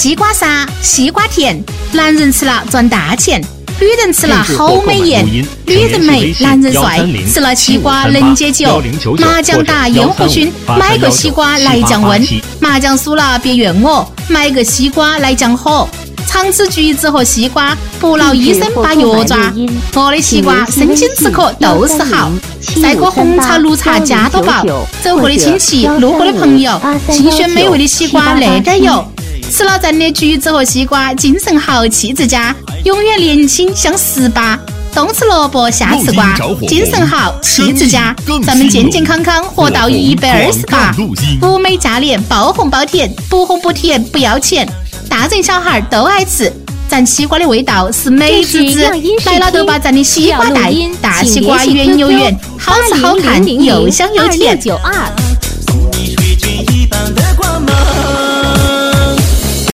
西瓜沙，西瓜甜，男人吃了赚大钱，女人吃了好美颜，女人美，男人帅，吃了西瓜能解酒。麻将打烟火熏，买个西瓜来降温。麻将输了别怨我，买个西瓜来降火。常吃橘子和西瓜，不劳医生把药抓。我的西瓜生津止渴都是好，赛过红茶绿茶加多宝。走过的亲戚，路过的朋友，精选美味的西瓜那点有。吃了咱的橘子和西瓜，精神好，气质佳，永远年轻像18。冬吃萝卜，夏吃瓜，精神好，气质佳，咱们健健康康活到128。物美价廉，包红包甜，不红不甜不要钱，大人小孩都爱吃。咱西瓜的味道是美滋滋，来了都把咱的西瓜带，大西瓜圆又圆，好吃好看又香又甜。